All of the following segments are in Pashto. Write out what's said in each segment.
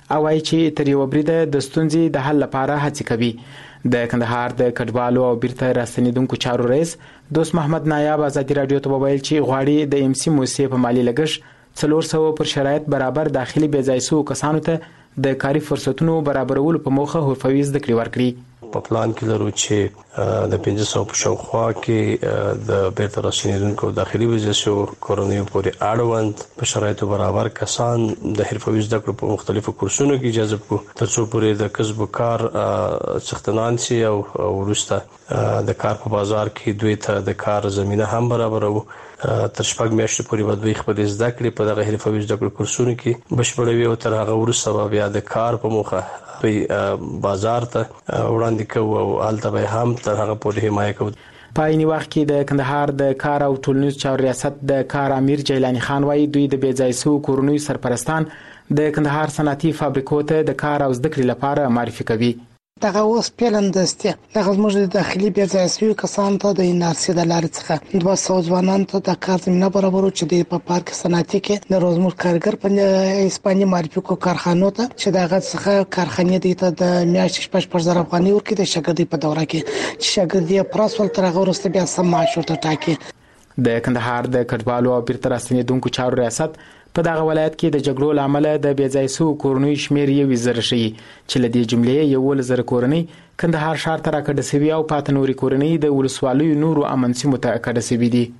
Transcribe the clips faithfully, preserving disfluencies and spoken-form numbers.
او وايي چې تر یو بریده د ستونزې د حل لپاره هڅې کوي. د کندهار د کډوالو او بیرته راستنیدونکو چارو رئیس دوست محمد نایاب ازادي رادیو ته وویل چې غواړي د ام سي موسسې په مالی لګښت څلور سوه پر شرایط برابر داخلي بې ځای شوو کسانو ته د کاري فرصتونو برابرولو په موخه حرفوي زده کړې ورکړي. په پلان کې لرو چې د پنځه سوه په شاوخوا کې د بیرته راستنیدونکو داخلي ویزې شو کورنیو پورې اړوند په شرایطو برابر کسان د حرفوي زده کړو په مختلفو کورسونو کې جذب کړو تر څو پورې د کسب و کار څښتنان شي او وروسته د کار په بازار کې دوی ته د کار زمينه هم برابرو. تر شپږ میاشتې پورې به دوی خپل زده کړې په دغه حرفوي زده کړو کورسونو کې بشپړوي او تر هغه وروسته بیا د کار په موخه دوی بازار ته وړاندې کوو او هلته به هم تر هغه پورې حمایه کوو. په عین وخت کې د کندهار د کار او ټولنیز چارو ریاست د کار امیر جیلانی خان وايي دوی د بې ځای شوو کورنیو سرپرستان د کندهار صنعتي فابریکو ته د کار او زده کړې لپاره معرفي کوي. دغه اوس پیلندسته دغه زموږ د داخلي بې ځای شوي کسانو ته د ان ار سي د لارې څخه دوه سوه ځوانانو ته د کار زمینه برابرو چې د په پارک صنعتي کې د روزمر کارګر په اسپاني معرفي کو کارخانو ته چې دغه څخه کارخانې د ته د میاشتې شپږ شپږ زره افغانۍ ورکړي د شاګردۍ په دوره کې چې شاګردۍ پراسول تر هغه وروسته بیا سم معاش ورته ټاکي. د کندهار د کډوالو او بیرته راستنیدونکو چارو ریاست په دغه ولایت کې د جګړو لامل د بې ځای شوو کورنیو شمیر یو زر شي چې له دې جملې یو زر کورنۍ کندهار ښار ته راکډه سوي او پاتې نوري کورنۍ د ولسوالیو نورو امن سیمو ته کډه سوي دي.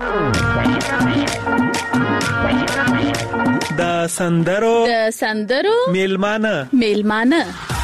د سندرو د سندرو میلمانه میلمانه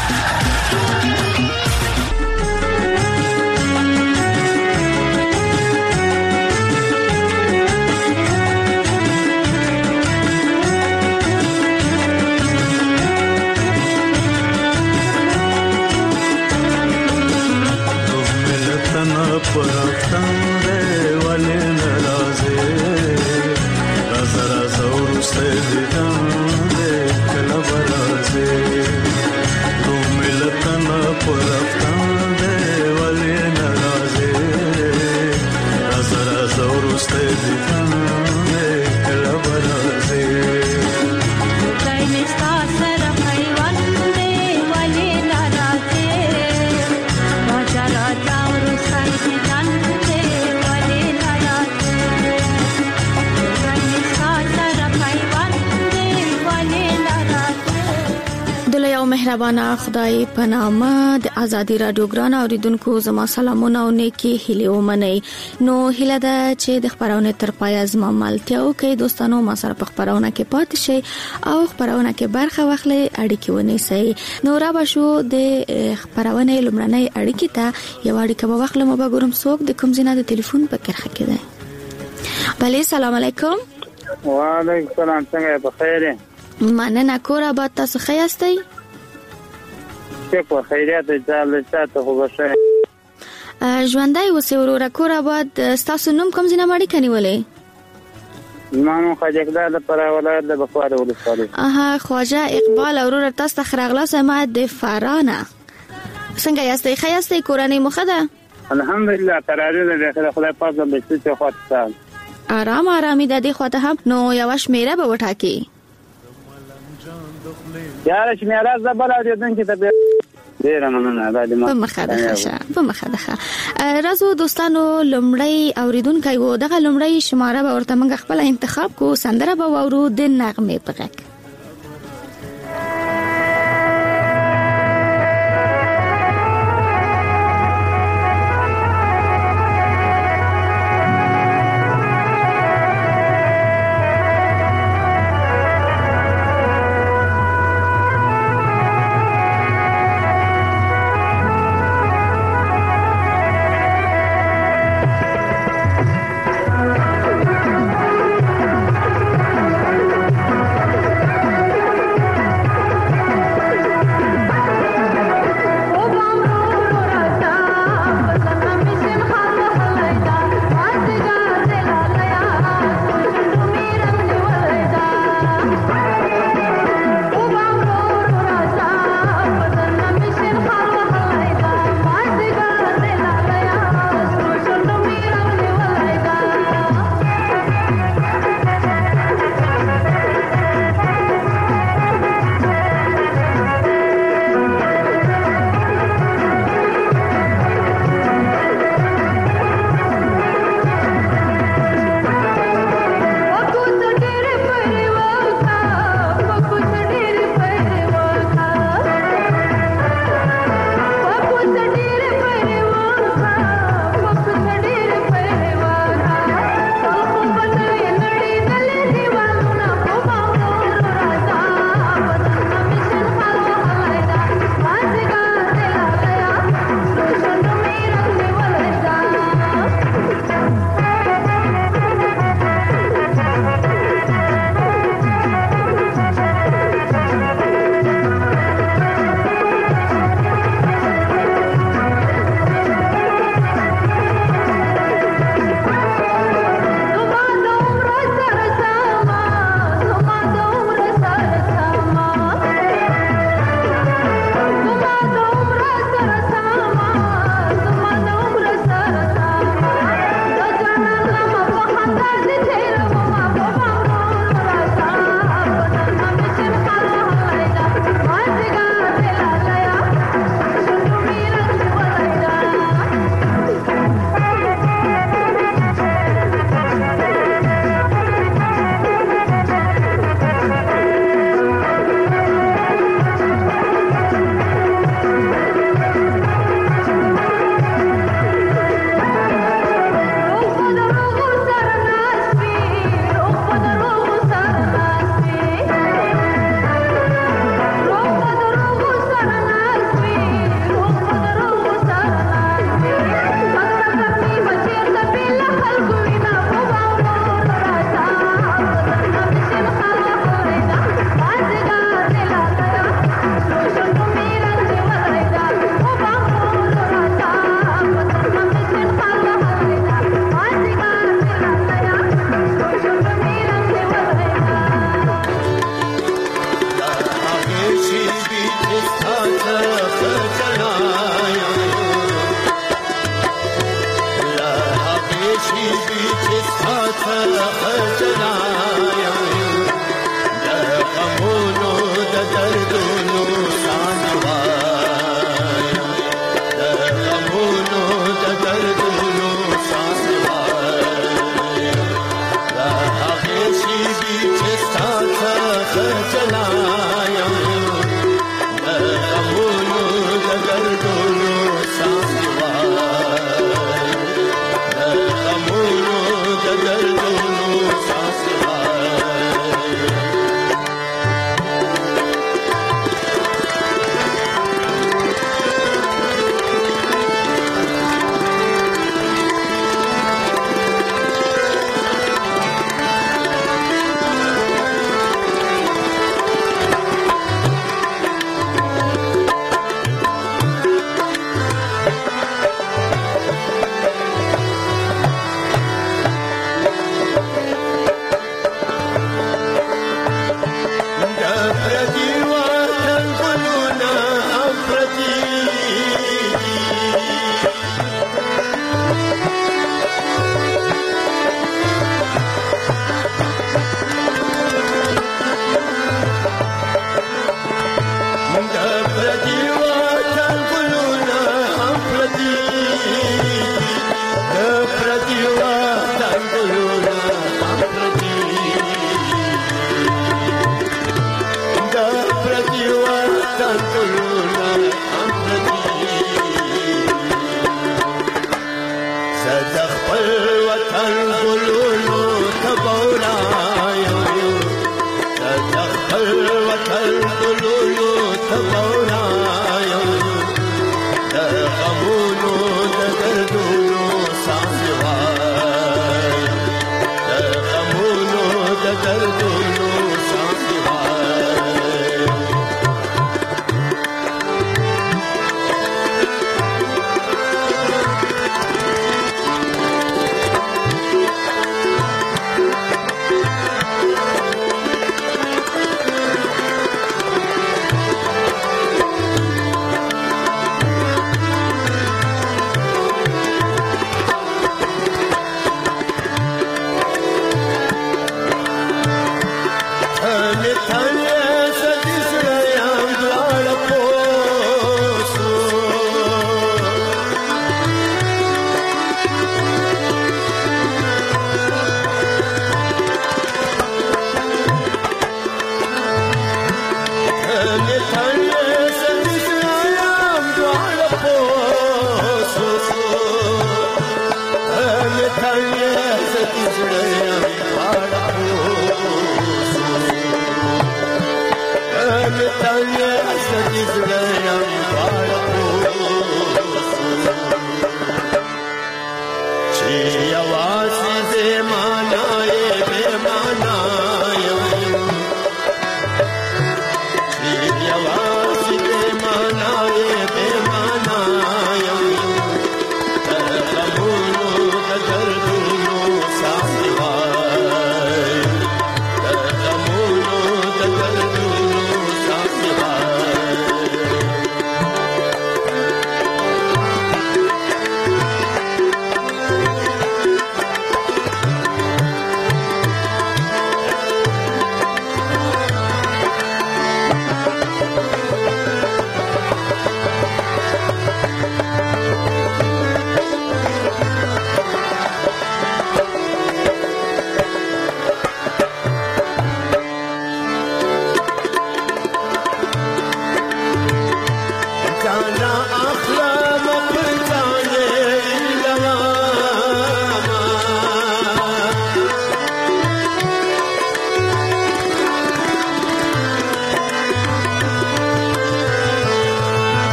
مهربانه خدای په نامه د ازادي رادیو ګران اوریدونکو زما سلامونه او نیکی هیله ومنئ. نو هیله ده چې د خبرونه تر پای زما ملتیاو کې دوستانو ما سره په خبرونه کې پاتې شي او خبرونه کې برخه واخلي اړیکې ونیسي. نو را بشو د خبرونه لمړنۍ اړیکې ته یو اړیکه په واخلم او ګورم څوک د کوم ځای د ټلیفون په کرخه کې ده. بله سلام علیکم. وعلیکم السلام. څنګه په خیر؟ مننه. کور آباد تاسو ښه یاستئ؟ په خیریت جاله شاته خو بشه ژوندۍ اوسئ وروره. کور آباد ستاسو نوم کوم ځای نه مړی کنیولې؟ ما نوم خواجه اقبال پر ولایت د بخوار ولسوالۍ. اها خواجه اقبال وروره تاسو ته خراغلاس ما د فرانه څنګه یاستئ؟ ښه یاستئ؟ کورنۍ مو ښه ده؟ الحمدلله قراري ده د خدای پاک د بچی خواته آرام آرامي د دې خواته هم نو یو شمیره به وټاکي یاره شمیره زبر اوریدونکو ته ډیر مننه. په مخه ده ښه په مخه ده. رازو دوستانو لمړی اوریدونکو وو دغه لمړی شماره به ورته موږ خپل انتخاب کو سندره به وورو د نغمه په غږ.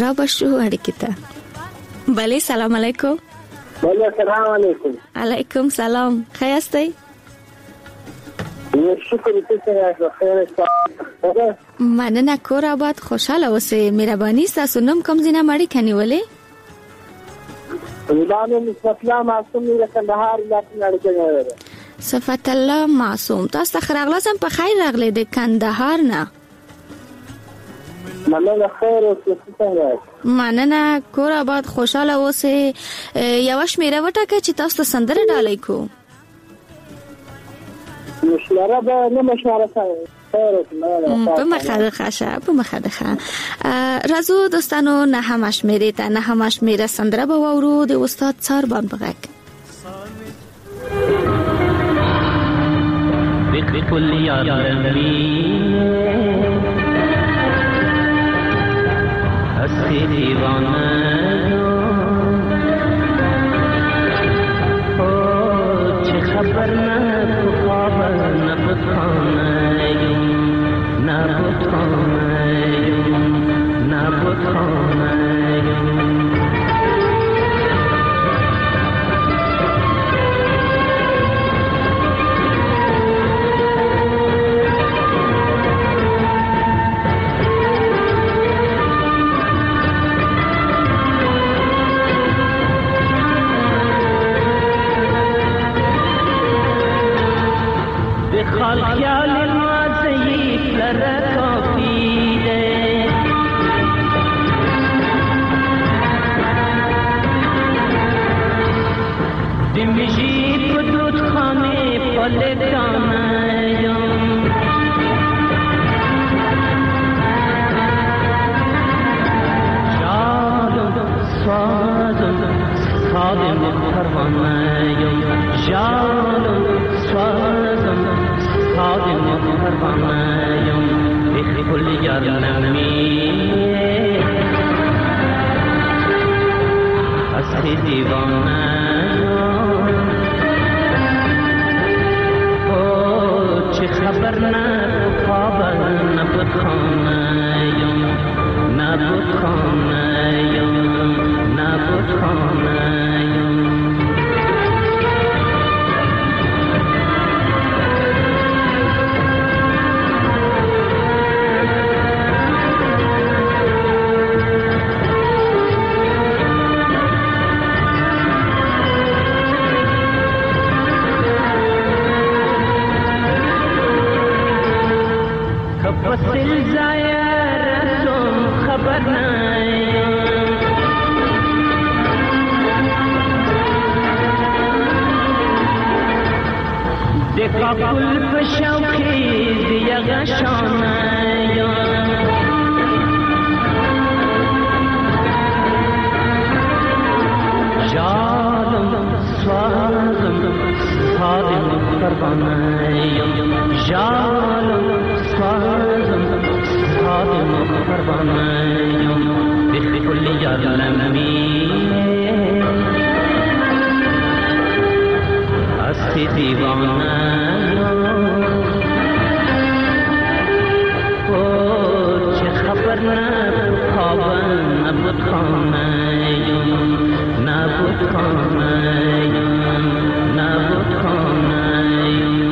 را بشو اړیکې ته. بله سلام علیکم. بله سلام علیکم. علیکم سلام. خیاستی؟ شکر تاسو خیر تاسو. مننه کور آباد خوشاله اوسئ. مهرباني تاسو نوم کوم ځای نه مړی کنيولې؟ ولانه صفت الله معصوم له کندهار ولایت نه. صفت الله معصوم تاسو خرغلاسم په خیر راغلی د کندهار نه. مننه خیر او څه مننه کور آباد خوشاله اوسئ. یو شمیره وټاکه چې تاسو سندره ډالۍ کو. مشوره به نه مشوره په مخه خاشه په مخه ده. رازو دوستانو نه هم شمیره ته نه هم شمیره سندره به وورو د استاد څاربان بغک. بكل يا ربي हंसी दीवाना हो छे खबर ना खबर ना बताना ना बताना ना बताना خیال مازی پر کافیده دمیشی پدود خانه پلکانیم جالم سوازم سادم پروانیم جالم سوازم خادم پروانیم بكل جرمی هستی دیوانیم او چه خبر نه خبر نبودخانیم نبودخانیم نبودخانیم وصل زايرتم خبرنا دقا كل بشوقي دي غشانا جالم صادم صادم قربانا جالم صادم صادم قربانیم بكل جرمی هستی دیوانیم او چه خبر نبود خوابم نبود خانیم نبود خانیم نبود خانیم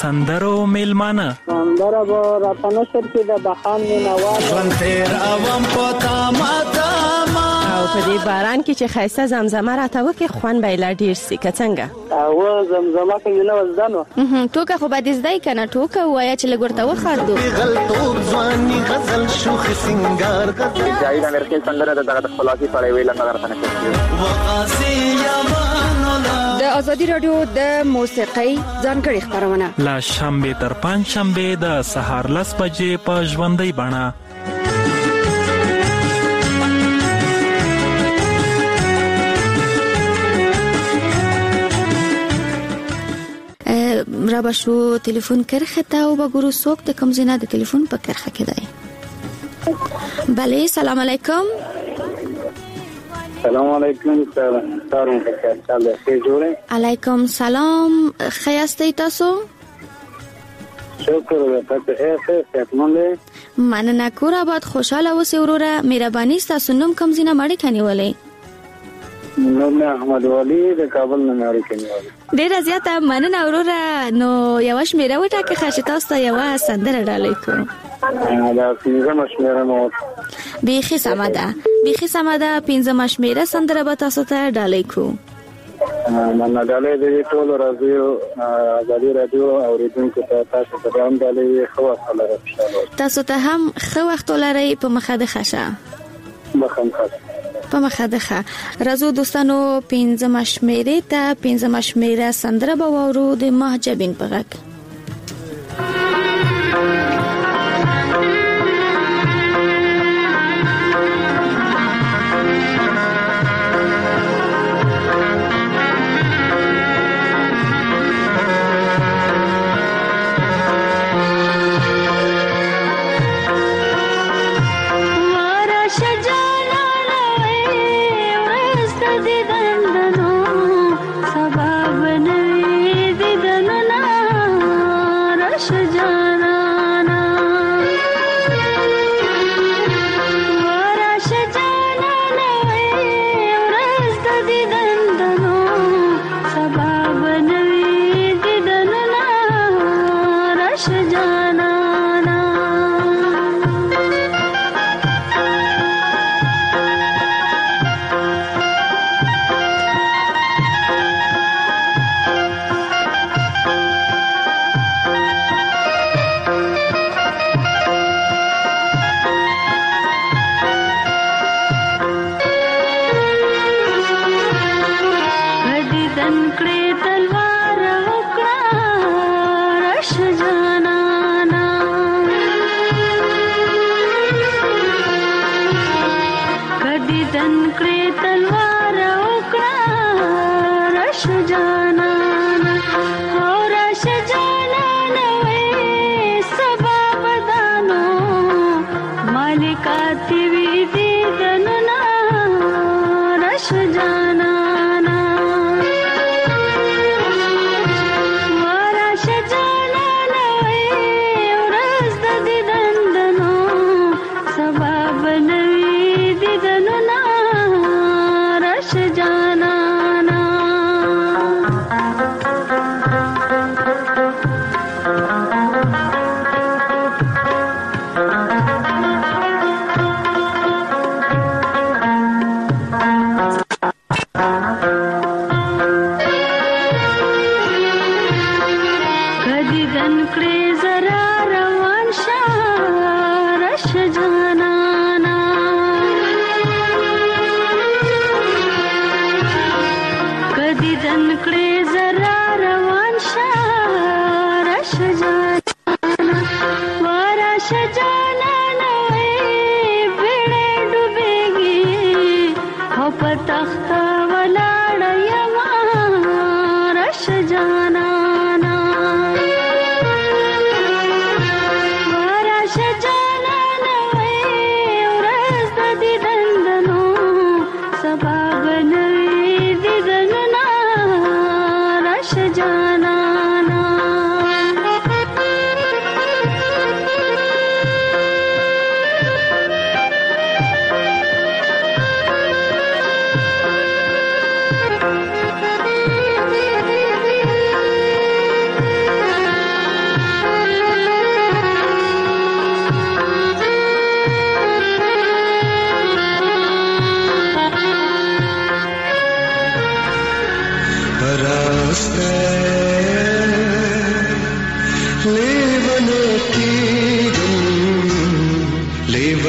سندرو میلمانه سندره با راتنه شد که د بخان مینوال ژوند خیر اوم پتا ماتا او په دې باران کې چې خایسته زمزمه راته وکړي خوند به یې لا ډېر سي که څنګه او زمزمه کې مې نه وزدانو ټوکه خو به دې زده یې که نه ټوکه ووایه چې لږ ورته وخاردو غلطوب ځواني غزل شوخ سنگار غزل جاوید امرکل سندره د دغه د خپلواکۍ په اړه ویله نه راتنه شد وقاسي یمانولا د ازادي رادیو د موسیقۍ ځانګړي خبرونه لا شنبه تر پنځ شنبه د سهار لس بجې په ژوندۍ بڼه. را بشو تلیفون کرخه ته او بګورو څوک د کوم ځای نه د تلیفون په کرخه کې دی. بله سلام علیکم. سلام علیکم سلام علیکم علیکم سلام خیاسته تاسو شکر تاسو ښه ښه مننه کور آباد خوشاله اوسئ وروره مهرباني ستاسو نوم کوم ځای نه مړی کنيولې نوم احمد ولی د کابل نه مړی کنيولې ډیر زیاته مننه وروره نو یو شمیره وټاکه خاصه تاسو ته یو سندره ډالې کوم دا پنځم شمیره مو بیخي سماده بیخي سماده پنځم شمیره سندره به تاسو ته ډالې کوم مننه ډالې د ټول راځو ازادي رادیو اوریدونکو ته تاسو ته هم ډالې خو خبره تاسو ته هم خو وخت لري په مخه د خشه مخم خشه په مخه د خه راځو دوستانو پنځم شمیره ته پنځم شمیره سندره به وورو د مهجبین په غږ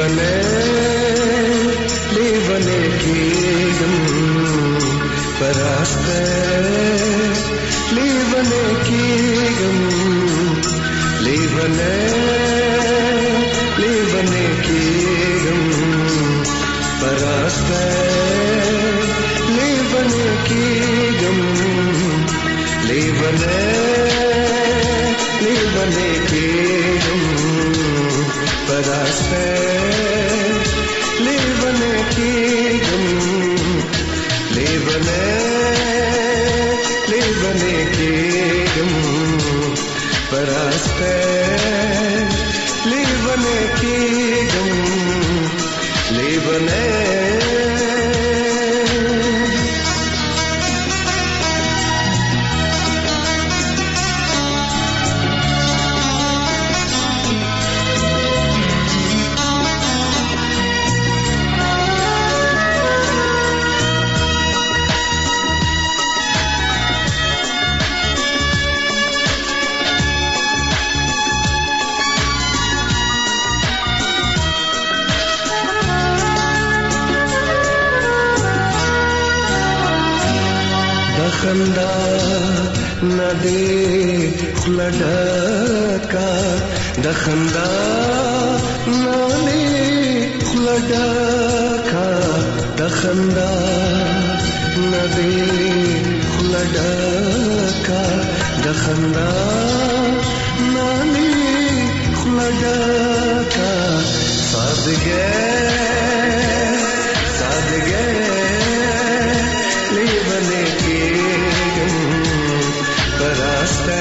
लेवने लेवने कीगम परास्ते लेवने कीगम लेवने लेवने कीगम परास्ते लेवने कीगम लेवने लेवने कीगम परास्ते लेवने कीगम लेवने लेवने कीगम परास्ते लेवने कीगम लेवने खंदा नदे खुलडका दखंदा नाले खुलडका दखंदा नदे खुलडका दखंदा नाले खुलडका सादगे सादगे लेवने परास्ते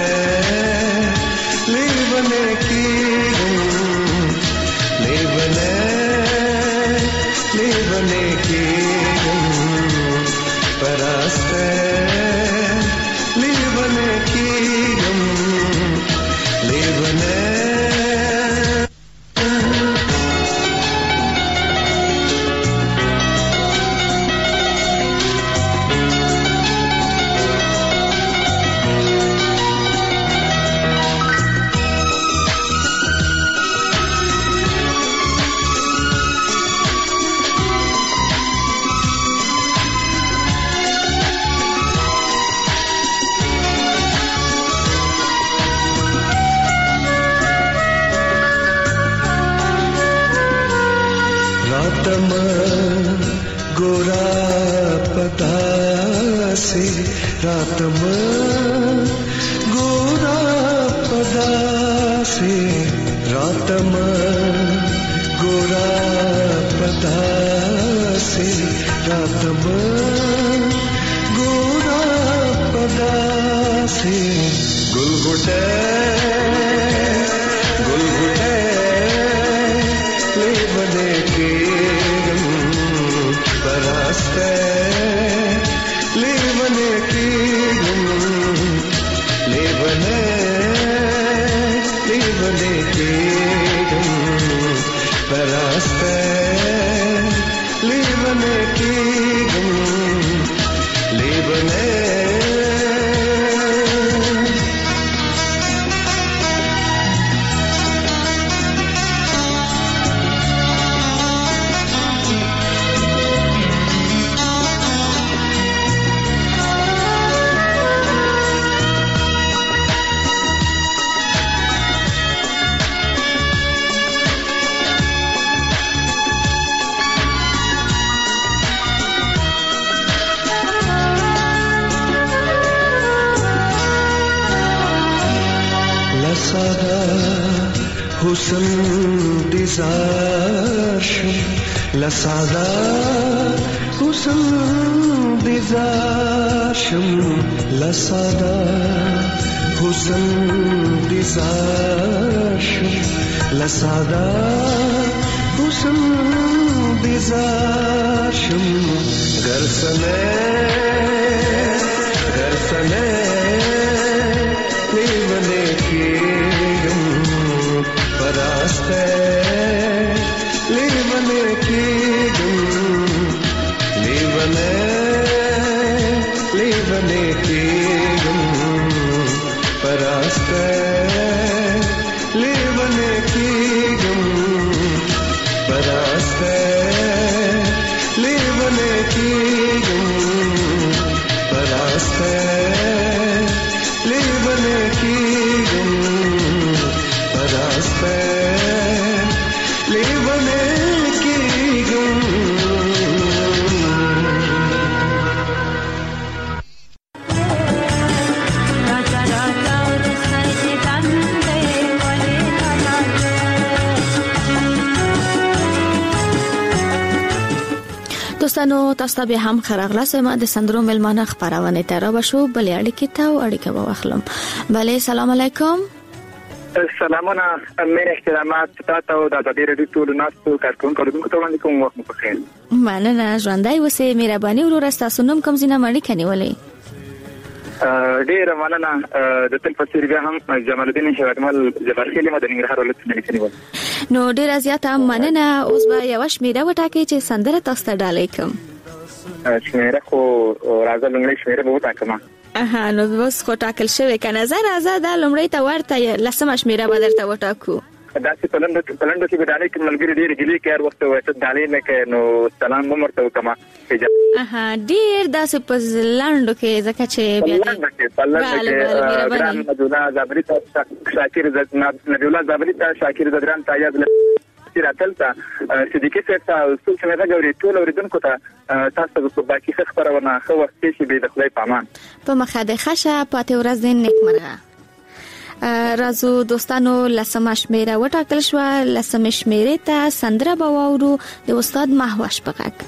लेवने कीगम लेवने लेवने कीगम परास्ते लेवने कीगम लेवने रातम गोरा पदासे रातम गोरा पदासे रातम गोरा पदासे रातम गोरा पदासे गुलगुटे गुलगुटे लेवने कीगम परास्ते लेवने कीगम लेवने लेवने कीगम परास्ते लेवने कीगम लेवने लसादा हुस्न दिजाशम लसादा हुस्न दिजाशम लसादा हुस्न दिजाशम लसादा हुस्न दिजाशम गरसने गरसने लेवने कीगम परास्ते लेवने कीगम लेवने लेवने कीगम परास्ते लेवने कीगम परा دوستانو تاسو ته به هم خراغلاس ما د سندرو ملمانه خبرونه تر بشو بلې اړیکې ته او اړیکه به واخلم. بله سلام علیکم. سلامونه مې احترامات تاسو ته د ازادي رادیو ټول ناسو کارکونکو ته وړاندې کوم. وخت مو بخیر. مننه ژوندۍ اوسې مهرباني ورور تاسو نوم کوم ځینه مړی کني ولې ډیر مننه د تل په سری هم جمال الدین هیوادمل جبارخیل مدني ننګرهار ولایت نه کني. نو ډیر زیاته مننه. اوس به یو شمیره وټاکي چې سندره تاسو ته ډالې کوم. شمیره خو راځه لنګړې شمیره به وټاکم. اها نو بس خو ټاکل شوی کنه زه راځه د لمړی ته ورته لسمه شمیره به درته وټاکو. دا چې پلند پلند کې بدانې کې ملګری ډیر ګلی کار وخت وایته دالې نه کې نو سلام مو مرته وکما. اها ډیر داسې په لاندو کې ځکه چې بیا پلند کې ګران مدونا زابری ته شاکر نبی الله زابری ته شاکر زدران ته یاد لري راتلته صدیقي سره څو څنګه غوړي ټول اوریدونکو ته تاسو په باقي خبرونه خو وخت چې به د خدای پامان په مخه د خشه پاتې ورځ دې نیکمرغه. رازو دوستانو لسمه شمیره وټاکل شو. لسمه شمیره ته سندره به واورو د استاد مهوش پغک.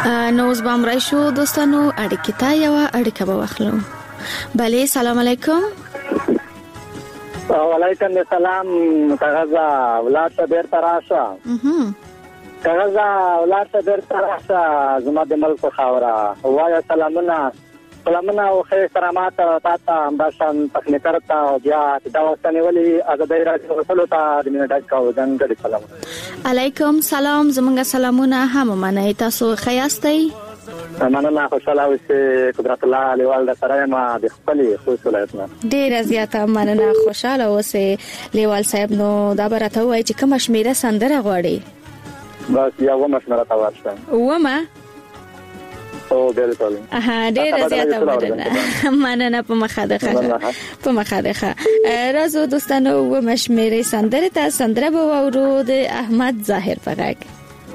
نو اوس به امرای شو دوستانو اړیکې ته یو اړیکه به واخلو. بله سلام علیکم. وعلیکم السلام. کاغذ اولاد ته بیرته راشه. کاغذ اولاد ته بیرته راشه زما د ملک خاوره. وایا سلامونه سلامونه او خیر کرامات تاسو همداشان تخنیکر ته بیا دا وسنه ولی ازادي راځي ورسلو ته د مینه ډاک کاو ځنګړي سلام علیکم. سلام زمونږ سلامونه هم منئ. تاسو خیاستئ؟ مننه خوشاله اوسئ. قدرت الله لیوال د سره ما د خپل خصوصیت نه ډیر زیاته مننه. خوشاله اوسئ لیوال صاحب. نو دا برته وای چې کوم شمیره سندره غواړي؟ بس یا و مشمره تا ورشه ومه او بالکل. اها ډیر زیاته مننه. مننه په مخه ده په مخه ده. راځو دوستانو و مشمیره سندره ته سندره به ورو د احمد ظاهر فقط.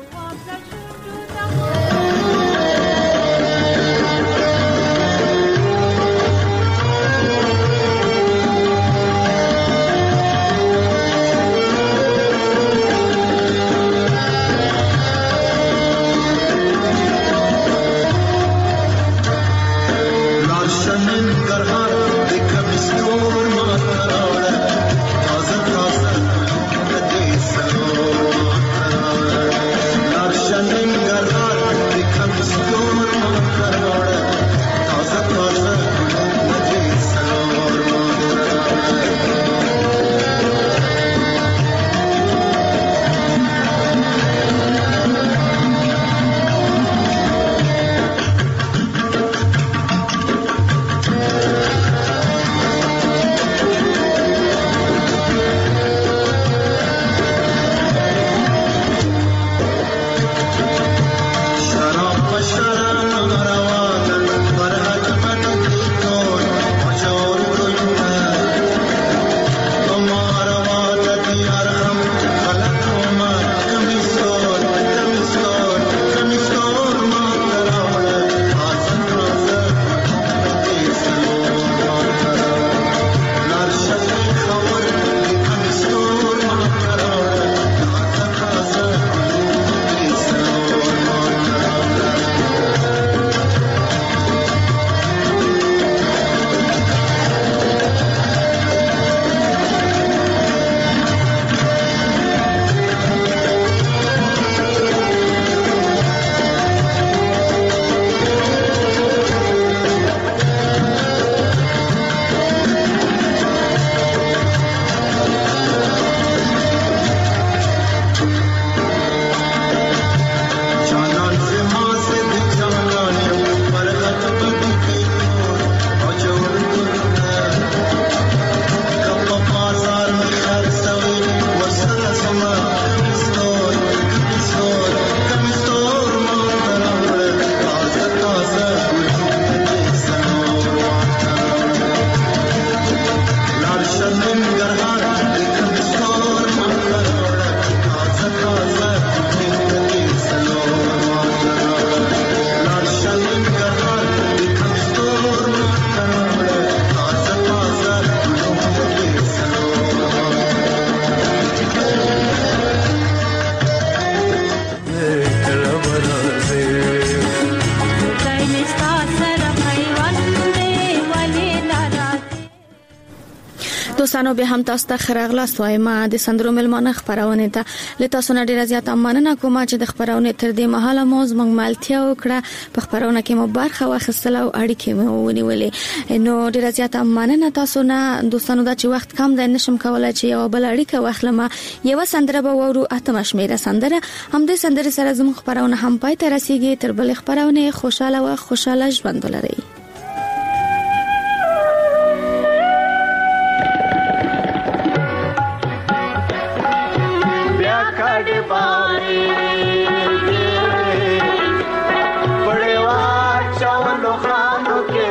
دوستانو به هم تاسو ته خراغلاست وایم. د سندرو ملمانه خبرونه ته لته سونه ډیر زیات امانه کوم چې د خبرونه تر دې مهاله موز موږ مالتیا وکړه په خبرونه کې مو برخه واخیستل او اړیکې مو ونیولې. نو ډیر زیات امانه تاسو نه دوستانو دا چې وخت کم دی نشم کولای چې یو بل اړیکه واخلم. یو سندره به ورو اته شمیره سندره هم د سندره سره زموږ خبرونه هم پای ته رسیدي. تر بل خبرونه خوشاله او خوشاله ژوند ولرئ.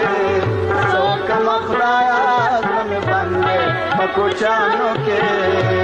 कुछ के